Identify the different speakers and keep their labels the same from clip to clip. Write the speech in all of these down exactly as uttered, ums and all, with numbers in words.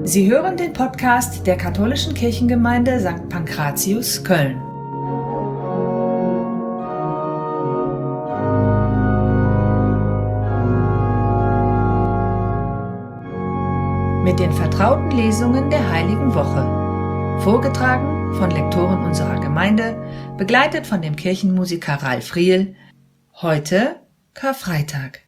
Speaker 1: Sie hören den Podcast der Katholischen Kirchengemeinde Sankt Pankratius, Köln. Mit den vertrauten Lesungen der Heiligen Woche. Vorgetragen von Lektoren unserer Gemeinde, begleitet von dem Kirchenmusiker Ralf Riehl. Heute Karfreitag.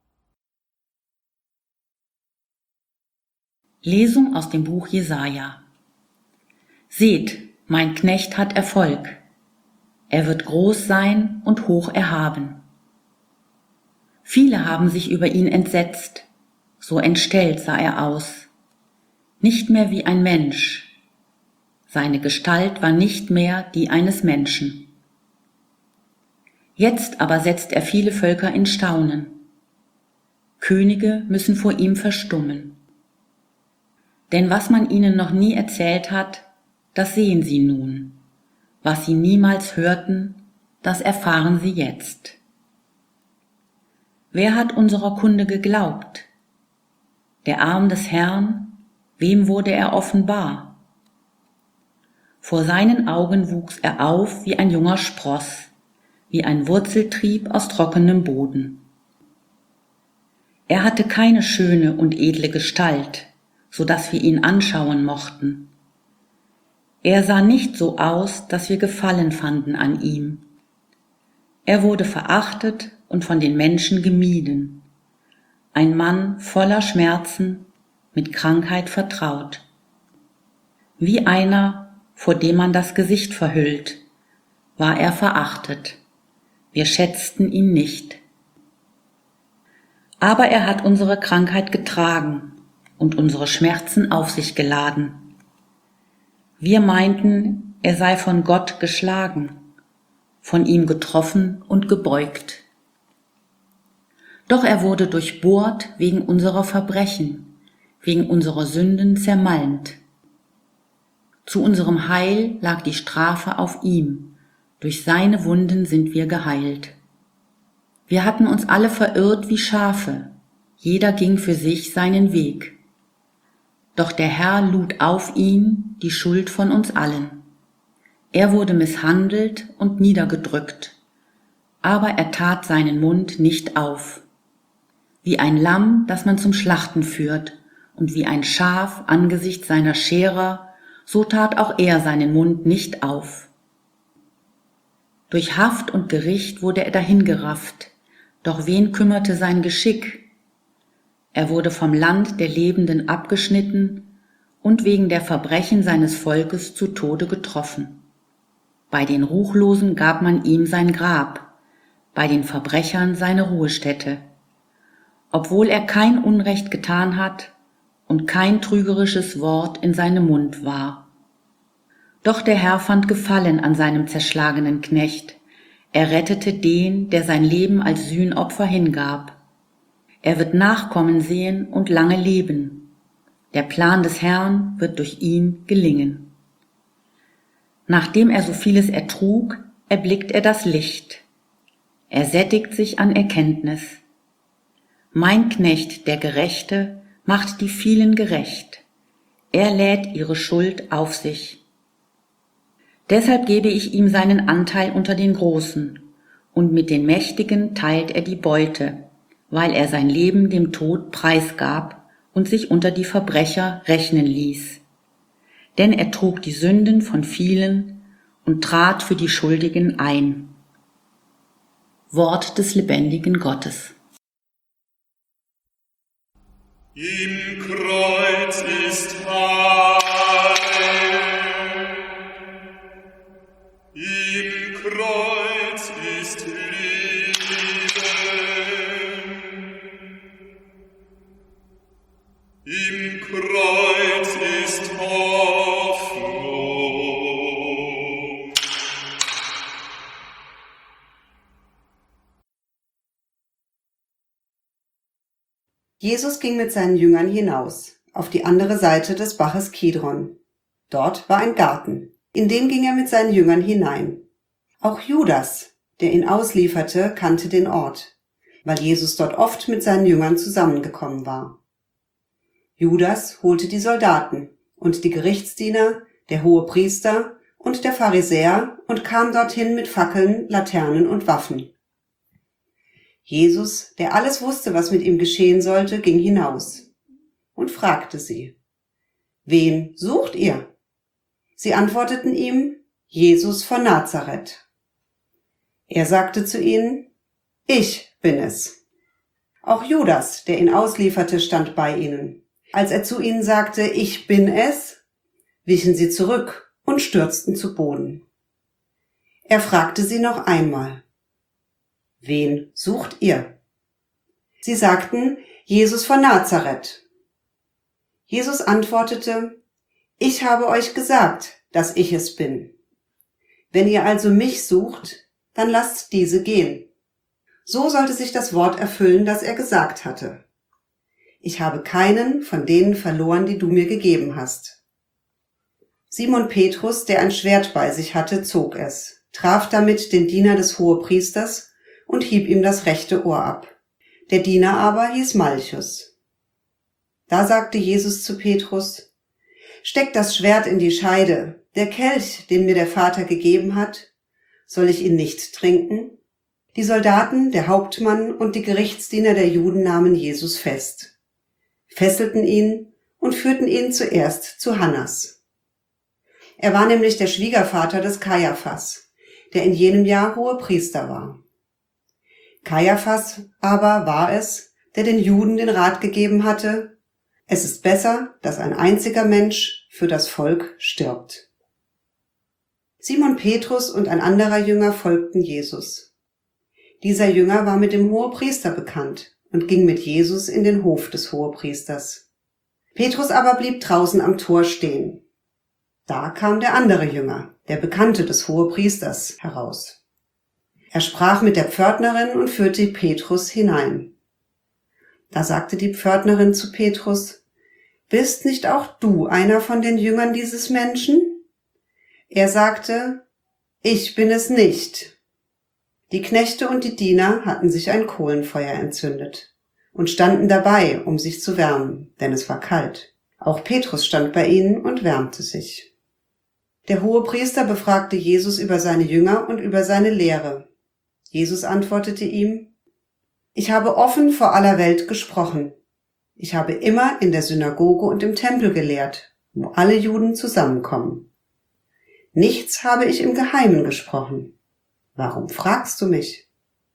Speaker 2: Lesung aus dem Buch Jesaja. Seht, mein Knecht hat Erfolg. Er wird groß sein und hoch erhaben. Viele haben sich über ihn entsetzt, so entstellt sah er aus. Nicht mehr wie ein Mensch. Seine Gestalt war nicht mehr die eines Menschen. Jetzt aber setzt er viele Völker in Staunen. Könige müssen vor ihm verstummen. Denn was man ihnen noch nie erzählt hat, das sehen sie nun. Was sie niemals hörten, das erfahren sie jetzt. Wer hat unserer Kunde geglaubt? Der Arm des Herrn, wem wurde er offenbar? Vor seinen Augen wuchs er auf wie ein junger Spross, wie ein Wurzeltrieb aus trockenem Boden. Er hatte keine schöne und edle Gestalt, so dass wir ihn anschauen mochten. Er sah nicht so aus, dass wir Gefallen fanden an ihm. Er wurde verachtet und von den Menschen gemieden. Ein Mann voller Schmerzen, mit Krankheit vertraut. Wie einer, vor dem man das Gesicht verhüllt, war er verachtet. Wir schätzten ihn nicht. Aber er hat unsere Krankheit getragen und unsere Schmerzen auf sich geladen. Wir meinten, er sei von Gott geschlagen, von ihm getroffen und gebeugt. Doch er wurde durchbohrt wegen unserer Verbrechen, wegen unserer Sünden zermalmt. Zu unserem Heil lag die Strafe auf ihm, durch seine Wunden sind wir geheilt. Wir hatten uns alle verirrt wie Schafe, jeder ging für sich seinen Weg. Doch der Herr lud auf ihn die Schuld von uns allen. Er wurde misshandelt und niedergedrückt, aber er tat seinen Mund nicht auf. Wie ein Lamm, das man zum Schlachten führt, und wie ein Schaf angesichts seiner Scherer, so tat auch er seinen Mund nicht auf. Durch Haft und Gericht wurde er dahingerafft, doch wen kümmerte sein Geschick? Er wurde vom Land der Lebenden abgeschnitten und wegen der Verbrechen seines Volkes zu Tode getroffen. Bei den Ruchlosen gab man ihm sein Grab, bei den Verbrechern seine Ruhestätte. Obwohl er kein Unrecht getan hat und kein trügerisches Wort in seinem Mund war. Doch der Herr fand Gefallen an seinem zerschlagenen Knecht. Er rettete den, der sein Leben als Sühnopfer hingab. Er wird Nachkommen sehen und lange leben. Der Plan des Herrn wird durch ihn gelingen. Nachdem er so vieles ertrug, erblickt er das Licht. Er sättigt sich an Erkenntnis. Mein Knecht, der Gerechte, macht die vielen gerecht. Er lädt ihre Schuld auf sich. Deshalb gebe ich ihm seinen Anteil unter den Großen, und mit den Mächtigen teilt er die Beute, weil er sein Leben dem Tod preisgab und sich unter die Verbrecher rechnen ließ. Denn er trug die Sünden von vielen und trat für die Schuldigen ein. Wort des lebendigen Gottes.
Speaker 3: Im Kreuz ist Heil, im Kreuz ist Leben, im Kreuz ist Hoffnung.
Speaker 4: Jesus ging mit seinen Jüngern hinaus, auf die andere Seite des Baches Kidron. Dort war ein Garten, in den ging er mit seinen Jüngern hinein. Auch Judas, der ihn auslieferte, kannte den Ort, weil Jesus dort oft mit seinen Jüngern zusammengekommen war. Judas holte die Soldaten und die Gerichtsdiener, der Hohepriester und der Pharisäer und kam dorthin mit Fackeln, Laternen und Waffen. Jesus, der alles wusste, was mit ihm geschehen sollte, ging hinaus und fragte sie: »Wen sucht ihr?« Sie antworteten ihm: »Jesus von Nazareth.« Er sagte zu ihnen: »Ich bin es.« Auch Judas, der ihn auslieferte, stand bei ihnen. Als er zu ihnen sagte: »Ich bin es«, wichen sie zurück und stürzten zu Boden. Er fragte sie noch einmal: »Wen sucht ihr?« Sie sagten: »Jesus von Nazareth.« Jesus antwortete: »Ich habe euch gesagt, dass ich es bin. Wenn ihr also mich sucht, dann lasst diese gehen.« So sollte sich das Wort erfüllen, das er gesagt hatte: »Ich habe keinen von denen verloren, die du mir gegeben hast.« Simon Petrus, der ein Schwert bei sich hatte, zog es, traf damit den Diener des Hohepriesters und hieb ihm das rechte Ohr ab. Der Diener aber hieß Malchus. Da sagte Jesus zu Petrus: »Steck das Schwert in die Scheide. Der Kelch, den mir der Vater gegeben hat, soll ich ihn nicht trinken?« Die Soldaten, der Hauptmann und die Gerichtsdiener der Juden nahmen Jesus fest, fesselten ihn und führten ihn zuerst zu Hannas. Er war nämlich der Schwiegervater des Kajaphas, der in jenem Jahr Hohepriester war. Kajaphas aber war es, der den Juden den Rat gegeben hatte: Es ist besser, dass ein einziger Mensch für das Volk stirbt. Simon Petrus und ein anderer Jünger folgten Jesus. Dieser Jünger war mit dem Hohepriester bekannt und ging mit Jesus in den Hof des Hohepriesters. Petrus aber blieb draußen am Tor stehen. Da kam der andere Jünger, der Bekannte des Hohepriesters, heraus. Er sprach mit der Pförtnerin und führte Petrus hinein. Da sagte die Pförtnerin zu Petrus: »Bist nicht auch du einer von den Jüngern dieses Menschen?« Er sagte: »Ich bin es nicht.« Die Knechte und die Diener hatten sich ein Kohlenfeuer entzündet und standen dabei, um sich zu wärmen, denn es war kalt. Auch Petrus stand bei ihnen und wärmte sich. Der Hohepriester befragte Jesus über seine Jünger und über seine Lehre. Jesus antwortete ihm: »Ich habe offen vor aller Welt gesprochen. Ich habe immer in der Synagoge und im Tempel gelehrt, wo alle Juden zusammenkommen. Nichts habe ich im Geheimen gesprochen. Warum fragst du mich?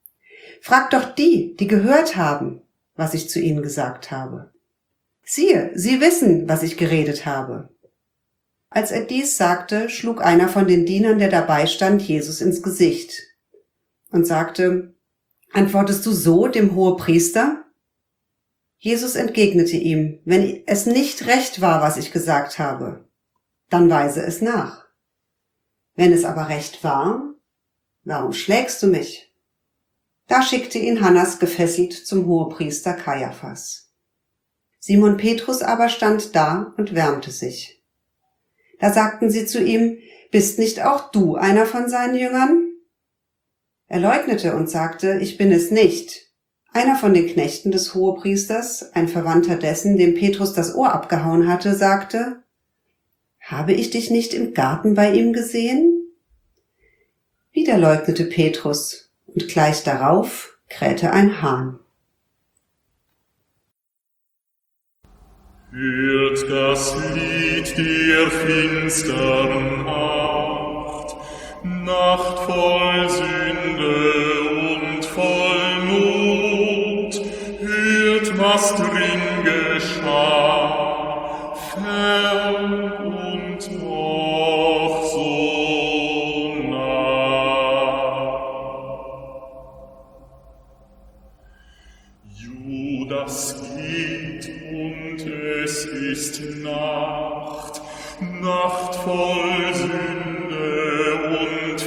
Speaker 4: Frag doch die, die gehört haben, was ich zu ihnen gesagt habe. Siehe, sie wissen, was ich geredet habe.« Als er dies sagte, schlug einer von den Dienern, der dabei stand, Jesus ins Gesicht und sagte: »Antwortest du so dem Hohepriester?« Jesus entgegnete ihm: »Wenn es nicht recht war, was ich gesagt habe, dann weise es nach. Wenn es aber recht war, warum schlägst du mich?« Da schickte ihn Hannas gefesselt zum Hohepriester Kajaphas. Simon Petrus aber stand da und wärmte sich. Da sagten sie zu ihm: »Bist nicht auch du einer von seinen Jüngern?« Er leugnete und sagte: »Ich bin es nicht.« Einer von den Knechten des Hohepriesters, ein Verwandter dessen, dem Petrus das Ohr abgehauen hatte, sagte: »Habe ich dich nicht im Garten bei ihm gesehen?« Wieder leugnete Petrus, und gleich darauf krähte ein Hahn.
Speaker 3: Hört das Lied der finstern Nacht, Nacht voll Sünde und voll Not. Hört, was drin geschah, fern und doch so nah. Judas geht und es ist Nacht, Nacht voll Sünde und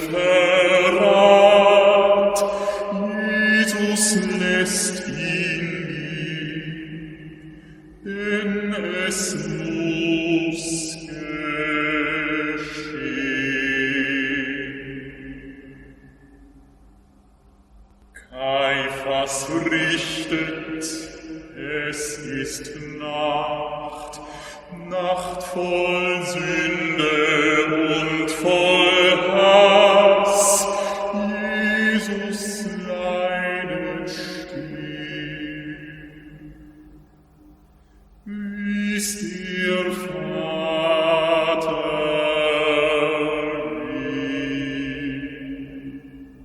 Speaker 3: Verrat. Jesus lässt ihn gehen, denn es muss geschehen. Kaiphas richtet, es ist Nacht, Nacht voll Sünde und voll Hass. Jesus leidet still. Ist ihr Vater will.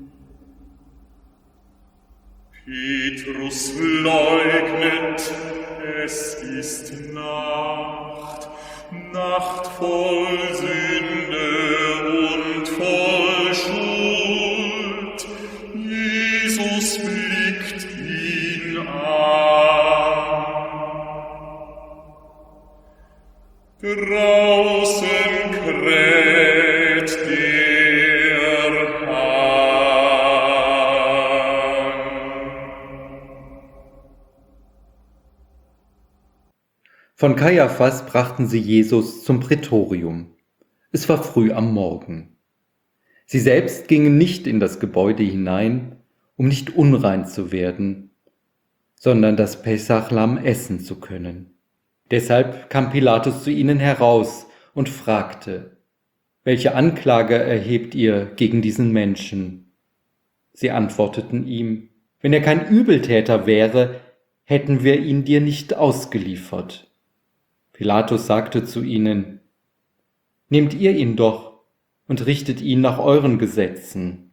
Speaker 3: Petrus leugnet, es ist Nacht, Nacht voll Sünde und voll Schuld. Jesus blickt ihn an. Draußen kräht der Hahn.
Speaker 5: Von Kaiaphas brachten sie Jesus zum Prätorium. Es war früh am Morgen. Sie selbst gingen nicht in das Gebäude hinein, um nicht unrein zu werden, sondern das Pessachlamm essen zu können. Deshalb kam Pilatus zu ihnen heraus und fragte: Welche Anklage erhebt ihr gegen diesen Menschen? Sie antworteten ihm: Wenn er kein Übeltäter wäre, hätten wir ihn dir nicht ausgeliefert. Pilatus sagte zu ihnen: Nehmt ihr ihn doch und richtet ihn nach euren Gesetzen.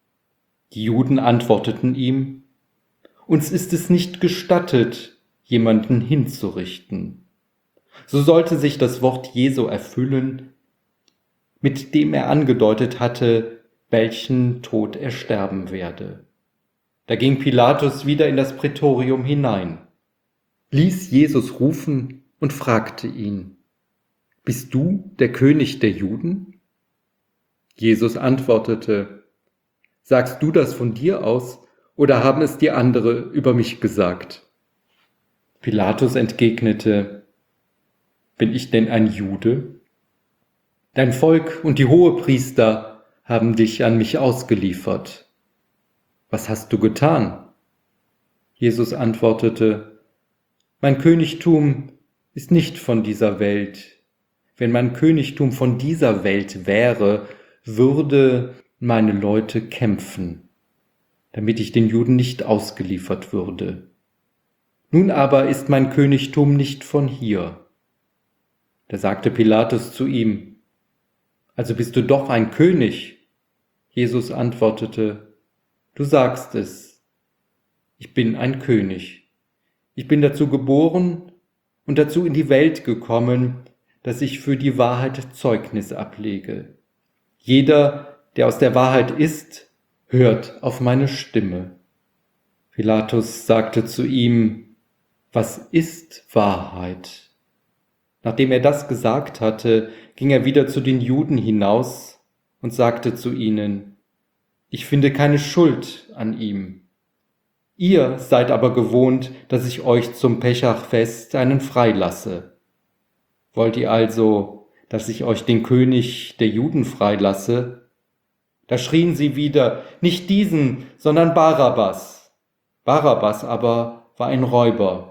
Speaker 5: Die Juden antworteten ihm: Uns ist es nicht gestattet, jemanden hinzurichten. So sollte sich das Wort Jesu erfüllen, mit dem er angedeutet hatte, welchen Tod er sterben werde. Da ging Pilatus wieder in das Prätorium hinein, ließ Jesus rufen und fragte ihn: Bist du der König der Juden? Jesus antwortete: Sagst du das von dir aus, oder haben es dir andere über mich gesagt? Pilatus entgegnete: Bin ich denn ein Jude? Dein Volk und die Hohepriester haben dich an mich ausgeliefert. Was hast du getan? Jesus antwortete: Mein Königtum ist nicht von dieser Welt. Wenn mein Königtum von dieser Welt wäre, würde meine Leute kämpfen, damit ich den Juden nicht ausgeliefert würde. Nun aber ist mein Königtum nicht von hier. Da sagte Pilatus zu ihm: Also bist du doch ein König? Jesus antwortete: Du sagst es. Ich bin ein König. Ich bin dazu geboren und dazu in die Welt gekommen, dass ich für die Wahrheit Zeugnis ablege. Jeder, der aus der Wahrheit ist, hört auf meine Stimme. Pilatus sagte zu ihm: Was ist Wahrheit? Nachdem er das gesagt hatte, ging er wieder zu den Juden hinaus und sagte zu ihnen: Ich finde keine Schuld an ihm. Ihr seid aber gewohnt, dass ich euch zum Peschachfest einen freilasse. Wollt ihr also, dass ich euch den König der Juden freilasse? Da schrien sie wieder: Nicht diesen, sondern Barabbas. Barabbas aber war ein Räuber.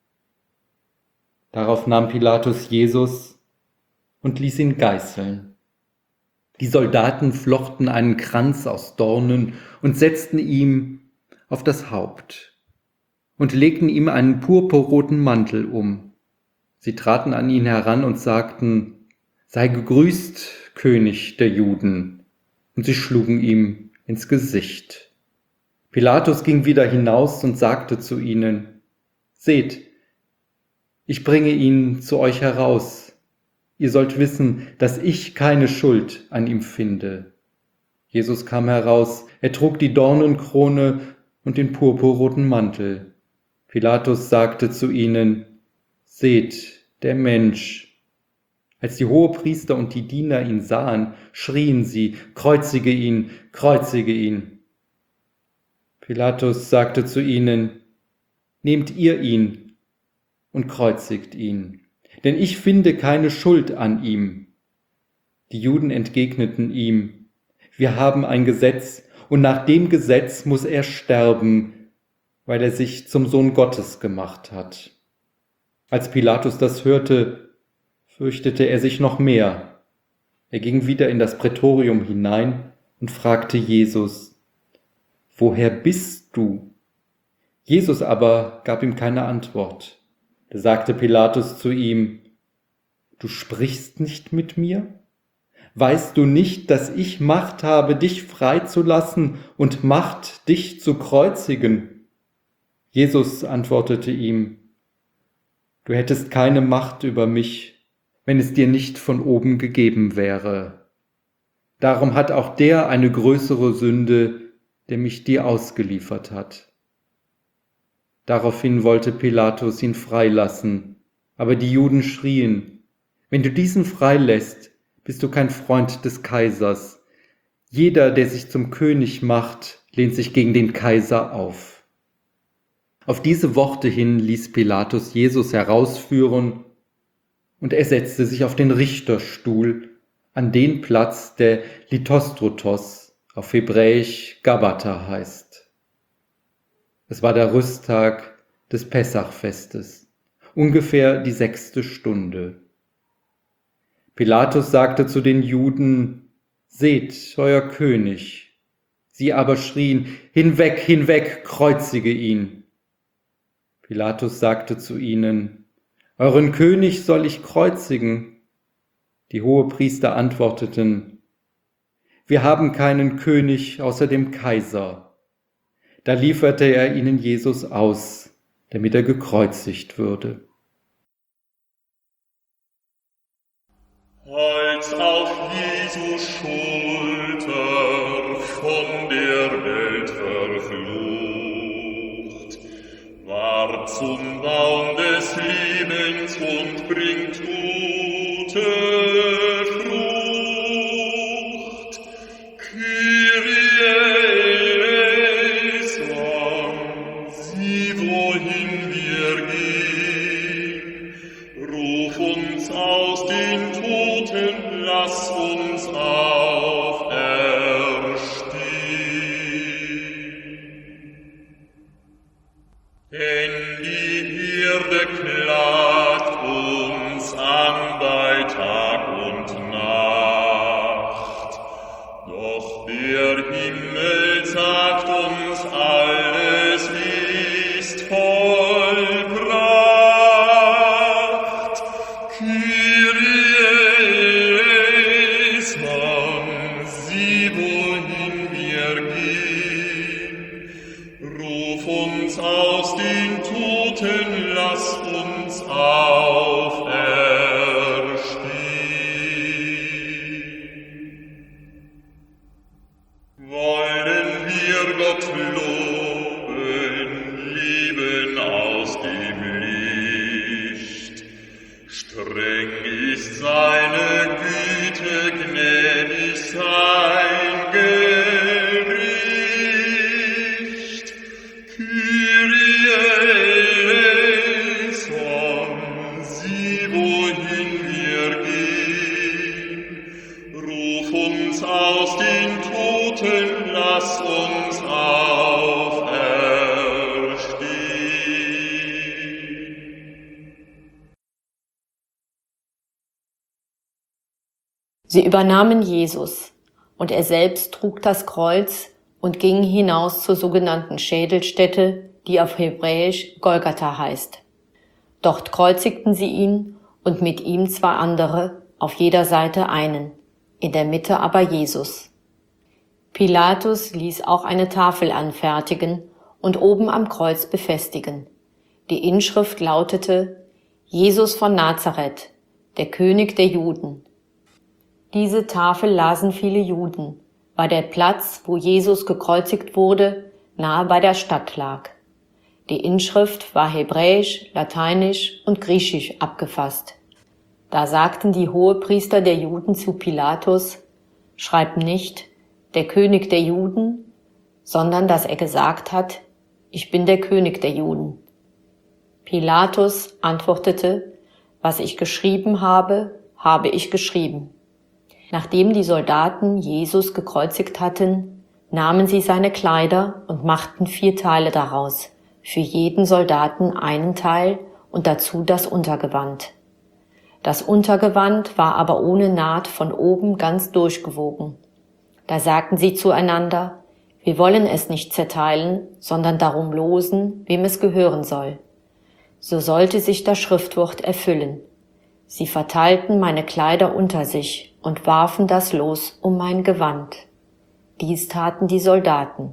Speaker 5: Darauf nahm Pilatus Jesus und ließ ihn geißeln. Die Soldaten flochten einen Kranz aus Dornen und setzten ihm auf das Haupt und legten ihm einen purpurroten Mantel um. Sie traten an ihn heran und sagten: Sei gegrüßt, König der Juden, und sie schlugen ihm ins Gesicht. Pilatus ging wieder hinaus und sagte zu ihnen: Seht, ich bringe ihn zu euch heraus. Ihr sollt wissen, dass ich keine Schuld an ihm finde. Jesus kam heraus, er trug die Dornenkrone und den purpurroten Mantel. Pilatus sagte zu ihnen: Seht, der Mensch. Als die Hohepriester und die Diener ihn sahen, schrien sie: Kreuzige ihn, kreuzige ihn. Pilatus sagte zu ihnen: Nehmt ihr ihn und kreuzigt ihn, denn ich finde keine Schuld an ihm. Die Juden entgegneten ihm: Wir haben ein Gesetz, und nach dem Gesetz muss er sterben, weil er sich zum Sohn Gottes gemacht hat. Als Pilatus das hörte, fürchtete er sich noch mehr. Er ging wieder in das Prätorium hinein und fragte Jesus: Woher bist du? Jesus aber gab ihm keine Antwort. Da sagte Pilatus zu ihm: Du sprichst nicht mit mir? Weißt du nicht, dass ich Macht habe, dich freizulassen und Macht, dich zu kreuzigen? Jesus antwortete ihm: Du hättest keine Macht über mich, wenn es dir nicht von oben gegeben wäre. Darum hat auch der eine größere Sünde, der mich dir ausgeliefert hat. Daraufhin wollte Pilatus ihn freilassen, aber die Juden schrien: Wenn du diesen freilässt, bist du kein Freund des Kaisers. Jeder, der sich zum König macht, lehnt sich gegen den Kaiser auf. Auf diese Worte hin ließ Pilatus Jesus herausführen, und er setzte sich auf den Richterstuhl, an den Platz, der Lithostrotos, auf Hebräisch Gabbatha heißt. Es war der Rüsttag des Pessachfestes, ungefähr die sechste Stunde. Pilatus sagte zu den Juden: Seht, euer König. Sie aber schrien: Hinweg, hinweg, kreuzige ihn. Pilatus sagte zu ihnen: Euren König soll ich kreuzigen? Die Hohepriester antworteten: Wir haben keinen König außer dem Kaiser. Da lieferte er ihnen Jesus aus, damit er gekreuzigt würde.
Speaker 3: Als auf Jesu Schulter von der Welt verflucht, ward zum Baum des Lebens und bringt gute Frucht. Kyrie eleison, sieh, wohin wir gehen. Ruf uns aus den Toten, lass uns auferstehen. Denn die Erde klagt uns an bei Tag und Nacht, doch der Himmel sagt uns, alles ist vollbracht. Kyrie eleison, sieh, wohin wir gehen. Ruf uns aus den Toten, lass uns auferstehen. Wollen wir Gott loben, leben aus dem Licht. Streng ist seine Güte, gnädig sein Gericht. Kyrie eleison, sieh, wohin wir gehen. Ruf uns aus den Toten, lass uns auferstehen.
Speaker 6: Sie übernahmen Jesus, und er selbst trug das Kreuz und ging hinaus zur sogenannten Schädelstätte, die auf Hebräisch Golgatha heißt. Dort kreuzigten sie ihn und mit ihm zwei andere, auf jeder Seite einen, in der Mitte aber Jesus. Pilatus ließ auch eine Tafel anfertigen und oben am Kreuz befestigen. Die Inschrift lautete: Jesus von Nazareth, der König der Juden. Diese Tafel lasen viele Juden, weil der Platz, wo Jesus gekreuzigt wurde, nahe bei der Stadt lag. Die Inschrift war hebräisch, lateinisch und griechisch abgefasst. Da sagten die Hohepriester der Juden zu Pilatus: Schreib nicht, der König der Juden, sondern dass er gesagt hat, ich bin der König der Juden. Pilatus antwortete: Was ich geschrieben habe, habe ich geschrieben. Nachdem die Soldaten Jesus gekreuzigt hatten, nahmen sie seine Kleider und machten vier Teile daraus, für jeden Soldaten einen Teil und dazu das Untergewand. Das Untergewand war aber ohne Naht von oben ganz durchgewogen. Da sagten sie zueinander: Wir wollen es nicht zerteilen, sondern darum losen, wem es gehören soll. So sollte sich das Schriftwort erfüllen. Sie verteilten meine Kleider unter sich und warfen das Los um mein Gewand. Dies taten die Soldaten.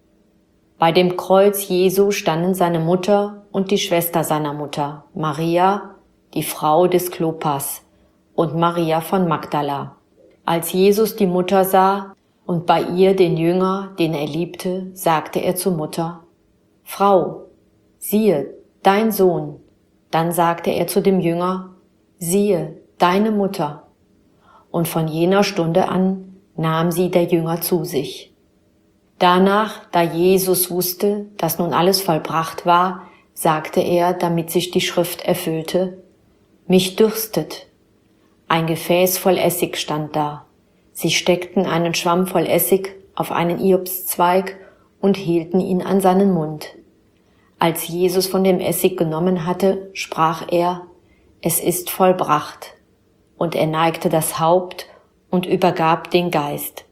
Speaker 6: Bei dem Kreuz Jesu standen seine Mutter und die Schwester seiner Mutter, Maria, die Frau des Klopas, und Maria von Magdala. Als Jesus die Mutter sah und bei ihr den Jünger, den er liebte, sagte er zur Mutter: Frau, siehe, dein Sohn. Dann sagte er zu dem Jünger: Siehe, deine Mutter. Und von jener Stunde an nahm sie der Jünger zu sich. Danach, da Jesus wusste, dass nun alles vollbracht war, sagte er, damit sich die Schrift erfüllte: Mich dürstet. Ein Gefäß voll Essig stand da. Sie steckten einen Schwamm voll Essig auf einen Iopszweig und hielten ihn an seinen Mund. Als Jesus von dem Essig genommen hatte, sprach er: Es ist vollbracht. Und er neigte das Haupt und übergab den Geist.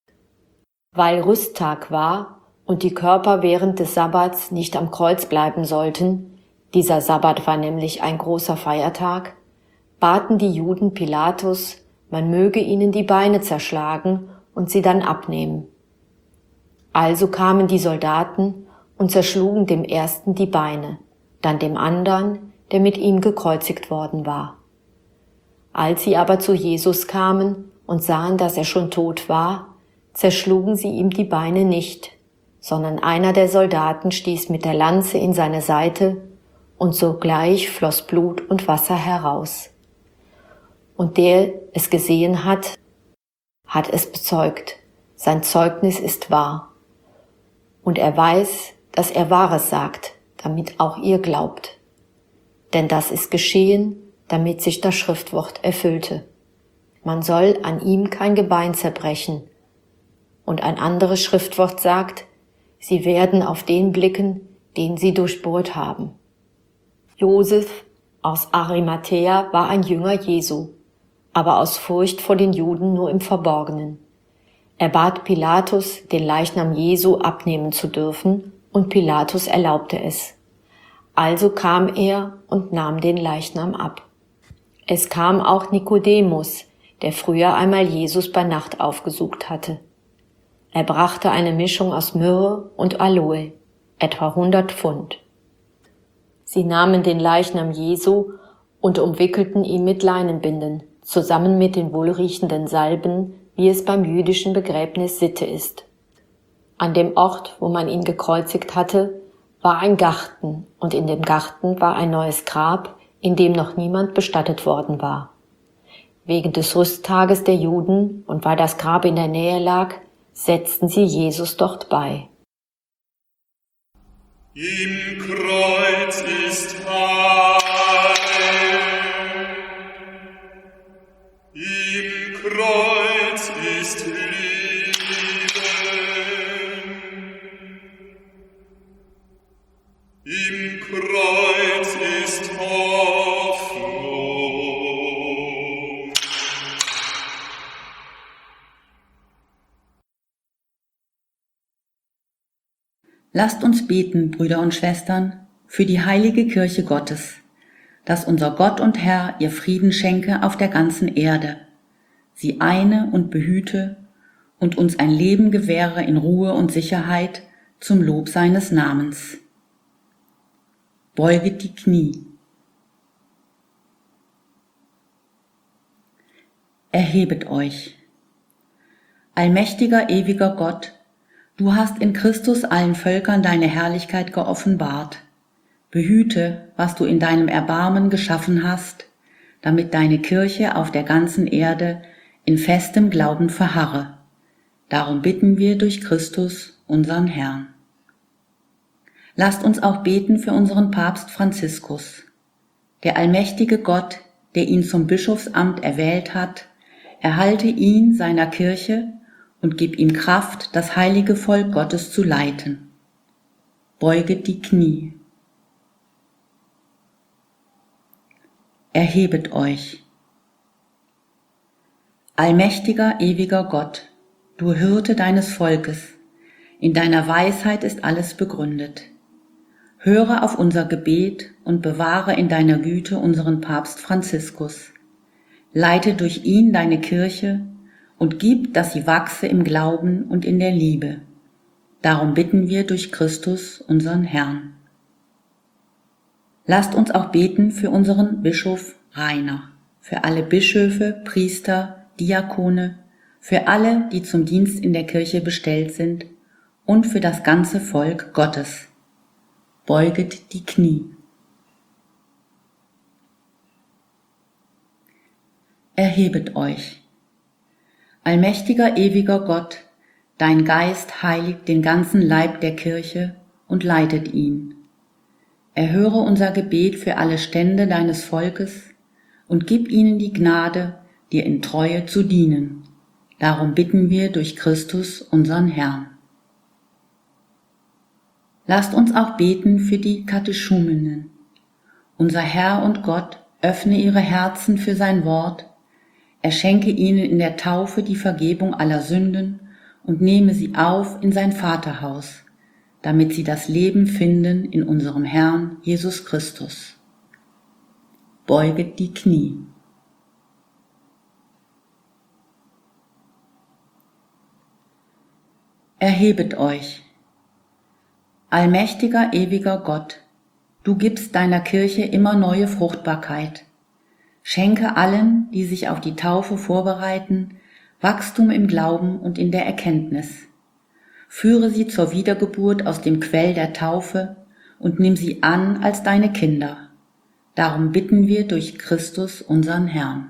Speaker 6: Weil Rüsttag war und die Körper während des Sabbats nicht am Kreuz bleiben sollten, dieser Sabbat war nämlich ein großer Feiertag, baten die Juden Pilatus, man möge ihnen die Beine zerschlagen und sie dann abnehmen. Also kamen die Soldaten und zerschlugen dem ersten die Beine, dann dem anderen, der mit ihm gekreuzigt worden war. Als sie aber zu Jesus kamen und sahen, dass er schon tot war, zerschlugen sie ihm die Beine nicht, sondern einer der Soldaten stieß mit der Lanze in seine Seite, und sogleich floss Blut und Wasser heraus. Und der es gesehen hat, hat es bezeugt. Sein Zeugnis ist wahr. Und er weiß, dass er Wahres sagt, damit auch ihr glaubt. Denn das ist geschehen, damit sich das Schriftwort erfüllte. Man soll an ihm kein Gebein zerbrechen. Und ein anderes Schriftwort sagt: Sie werden auf den blicken, den sie durchbohrt haben. Josef aus Arimathäa war ein Jünger Jesu, aber aus Furcht vor den Juden nur im Verborgenen. Er bat Pilatus, den Leichnam Jesu abnehmen zu dürfen, und Pilatus erlaubte es. Also kam er und nahm den Leichnam ab. Es kam auch Nikodemus, der früher einmal Jesus bei Nacht aufgesucht hatte. Er brachte eine Mischung aus Myrrhe und Aloe, etwa hundert Pfund. Sie nahmen den Leichnam Jesu und umwickelten ihn mit Leinenbinden, zusammen mit den wohlriechenden Salben, wie es beim jüdischen Begräbnis Sitte ist. An dem Ort, wo man ihn gekreuzigt hatte, war ein Garten, und in dem Garten war ein neues Grab, in dem noch niemand bestattet worden war. Wegen des Rüsttages der Juden und weil das Grab in der Nähe lag, setzten sie Jesus dort bei.
Speaker 3: Im Kreuz ist Heil, im Kreuz ist Leben, im Kreuz ist Hoffnung.
Speaker 2: Lasst uns beten, Brüder und Schwestern, für die heilige Kirche Gottes, dass unser Gott und Herr ihr Frieden schenke auf der ganzen Erde, sie eine und behüte und uns ein Leben gewähre in Ruhe und Sicherheit zum Lob seines Namens. Beuget die Knie. Erhebet euch. Allmächtiger, ewiger Gott, du hast in Christus allen Völkern deine Herrlichkeit geoffenbart. Behüte, was du in deinem Erbarmen geschaffen hast, damit deine Kirche auf der ganzen Erde in festem Glauben verharre. Darum bitten wir durch Christus, unseren Herrn. Lasst uns auch beten für unseren Papst Franziskus. Der allmächtige Gott, der ihn zum Bischofsamt erwählt hat, erhalte ihn seiner Kirche und gib ihm Kraft, das heilige Volk Gottes zu leiten. Beuget die Knie. Erhebet euch. Allmächtiger, ewiger Gott, du Hirte deines Volkes, in deiner Weisheit ist alles begründet. Höre auf unser Gebet und bewahre in deiner Güte unseren Papst Franziskus. Leite durch ihn deine Kirche und gib, dass sie wachse im Glauben und in der Liebe. Darum bitten wir durch Christus, unseren Herrn. Lasst uns auch beten für unseren Bischof Rainer, für alle Bischöfe, Priester, Diakone, für alle, die zum Dienst in der Kirche bestellt sind und für das ganze Volk Gottes. Beuget die Knie. Erhebet euch. Allmächtiger, ewiger Gott, dein Geist heiligt den ganzen Leib der Kirche und leitet ihn. Erhöre unser Gebet für alle Stände deines Volkes und gib ihnen die Gnade, dir in Treue zu dienen. Darum bitten wir durch Christus, unseren Herrn. Lasst uns auch beten für die Katechumenen. Unser Herr und Gott öffne ihre Herzen für sein Wort, er schenke ihnen in der Taufe die Vergebung aller Sünden und nehme sie auf in sein Vaterhaus, damit sie das Leben finden in unserem Herrn Jesus Christus. Beuget die Knie. Erhebet euch. Allmächtiger, ewiger Gott, du gibst deiner Kirche immer neue Fruchtbarkeit. Schenke allen, die sich auf die Taufe vorbereiten, Wachstum im Glauben und in der Erkenntnis. Führe sie zur Wiedergeburt aus dem Quell der Taufe und nimm sie an als deine Kinder. Darum bitten wir durch Christus, unseren Herrn.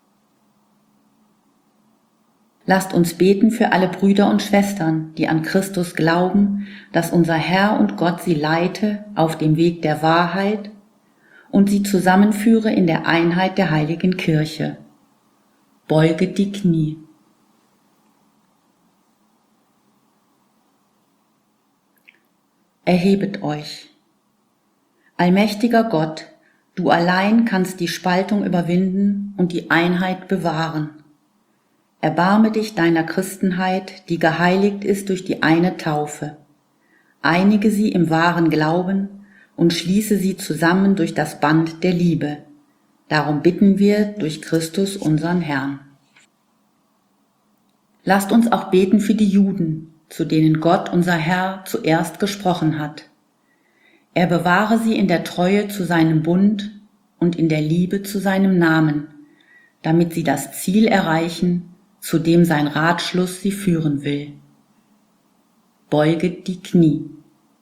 Speaker 2: Lasst uns beten für alle Brüder und Schwestern, die an Christus glauben, dass unser Herr und Gott sie leite auf dem Weg der Wahrheit und sie zusammenführe in der Einheit der heiligen Kirche. Beuget die Knie. Erhebet euch. Allmächtiger Gott, du allein kannst die Spaltung überwinden und die Einheit bewahren. Erbarme dich deiner Christenheit, die geheiligt ist durch die eine Taufe. Einige sie im wahren Glauben und schließe sie zusammen durch das Band der Liebe. Darum bitten wir durch Christus, unseren Herrn. Lasst uns auch beten für die Juden, zu denen Gott, unser Herr, zuerst gesprochen hat. Er bewahre sie in der Treue zu seinem Bund und in der Liebe zu seinem Namen, damit sie das Ziel erreichen, zu dem sein Ratschluss sie führen will. Beuget die Knie.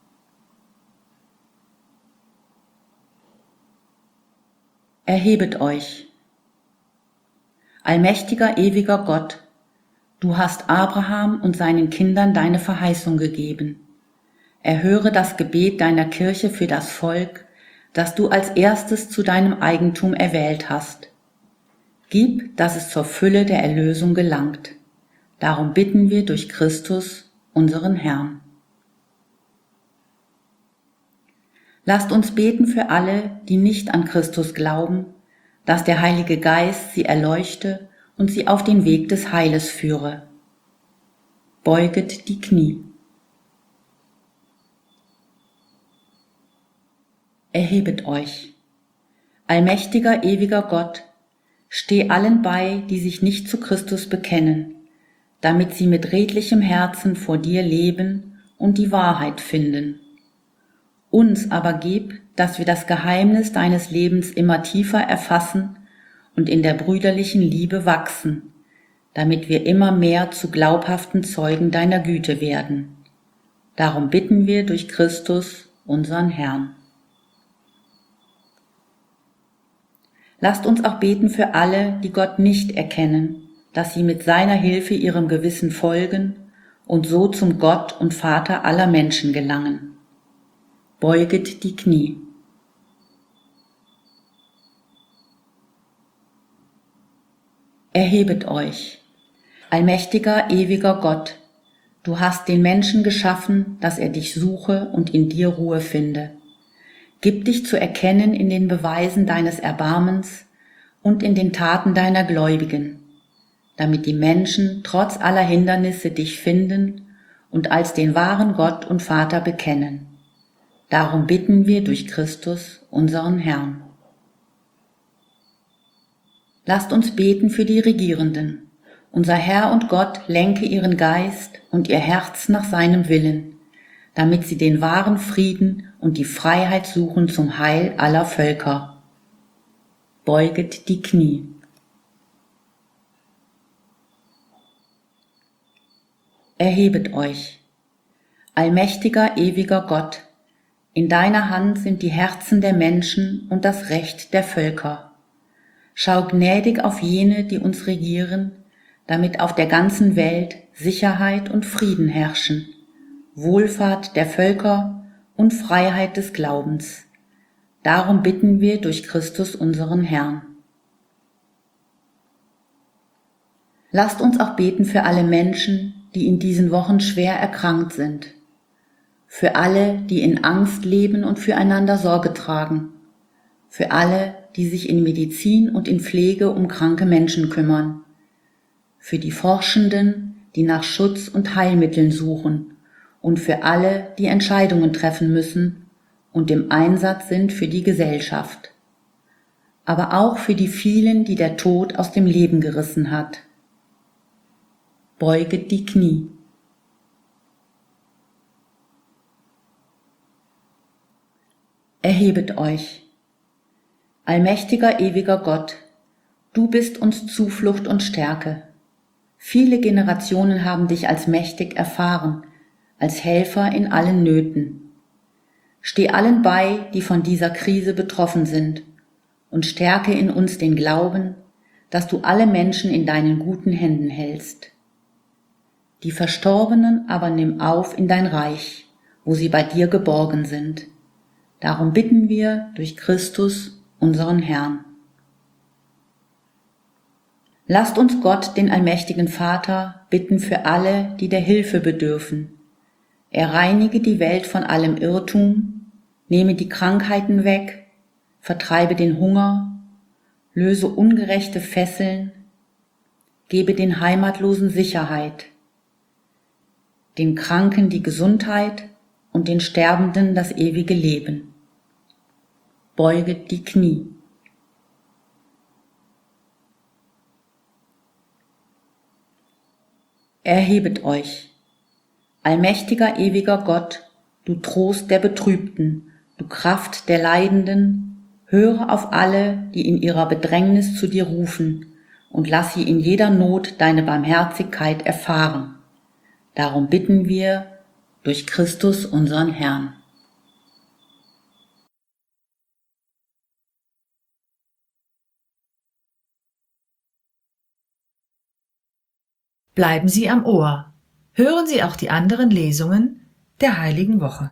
Speaker 2: Erhebet euch. Allmächtiger, ewiger Gott, du hast Abraham und seinen Kindern deine Verheißung gegeben. Erhöre das Gebet deiner Kirche für das Volk, das du als erstes zu deinem Eigentum erwählt hast. Gib, dass es zur Fülle der Erlösung gelangt. Darum bitten wir durch Christus, unseren Herrn. Lasst uns beten für alle, die nicht an Christus glauben, dass der Heilige Geist sie erleuchte und sie auf den Weg des Heiles führe. Beuget die Knie. Erhebet euch. Allmächtiger, ewiger Gott, steh allen bei, die sich nicht zu Christus bekennen, damit sie mit redlichem Herzen vor dir leben und die Wahrheit finden. Uns aber gib, dass wir das Geheimnis deines Lebens immer tiefer erfassen und in der brüderlichen Liebe wachsen, damit wir immer mehr zu glaubhaften Zeugen deiner Güte werden. Darum bitten wir durch Christus, unseren Herrn. Lasst uns auch beten für alle, die Gott nicht erkennen, dass sie mit seiner Hilfe ihrem Gewissen folgen und so zum Gott und Vater aller Menschen gelangen. Beuget die Knie. Erhebet euch. Allmächtiger, ewiger Gott, du hast den Menschen geschaffen, dass er dich suche und in dir Ruhe finde. Gib dich zu erkennen in den Beweisen deines Erbarmens und in den Taten deiner Gläubigen, damit die Menschen trotz aller Hindernisse dich finden und als den wahren Gott und Vater bekennen. Darum bitten wir durch Christus, unseren Herrn. Lasst uns beten für die Regierenden. Unser Herr und Gott lenke ihren Geist und ihr Herz nach seinem Willen, damit sie den wahren Frieden und die Freiheit suchen zum Heil aller Völker. Beuget die Knie. Erhebet euch. Allmächtiger, ewiger Gott, in deiner Hand sind die Herzen der Menschen und das Recht der Völker. Schau gnädig auf jene, die uns regieren, damit auf der ganzen Welt Sicherheit und Frieden herrschen, Wohlfahrt der Völker und Freiheit des Glaubens. Darum bitten wir durch Christus unseren Herrn. Lasst uns auch beten für alle Menschen, die in diesen Wochen schwer erkrankt sind, für alle, die in Angst leben und füreinander Sorge tragen, für alle, die sich in Medizin und in Pflege um kranke Menschen kümmern, für die Forschenden, die nach Schutz und Heilmitteln suchen und für alle, die Entscheidungen treffen müssen und im Einsatz sind für die Gesellschaft, aber auch für die vielen, die der Tod aus dem Leben gerissen hat. Beuget die Knie. Erhebet euch. Allmächtiger, ewiger Gott, du bist uns Zuflucht und Stärke. Viele Generationen haben dich als mächtig erfahren, als Helfer in allen Nöten. Steh allen bei, die von dieser Krise betroffen sind, und stärke in uns den Glauben, dass du alle Menschen in deinen guten Händen hältst. Die Verstorbenen aber nimm auf in dein Reich, wo sie bei dir geborgen sind. Darum bitten wir durch Christus, unseren Herrn. Lasst uns Gott, den allmächtigen Vater, bitten für alle, die der Hilfe bedürfen. Er reinige die Welt von allem Irrtum, nehme die Krankheiten weg, vertreibe den Hunger, löse ungerechte Fesseln, gebe den Heimatlosen Sicherheit, den Kranken die Gesundheit und den Sterbenden das ewige Leben. Beuget die Knie. Erhebet euch. Allmächtiger, ewiger Gott, du Trost der Betrübten, du Kraft der Leidenden, höre auf alle, die in ihrer Bedrängnis zu dir rufen, und lass sie in jeder Not deine Barmherzigkeit erfahren. Darum bitten wir durch Christus unseren Herrn.
Speaker 1: Bleiben Sie am Ohr. Hören Sie auch die anderen Lesungen der Heiligen Woche.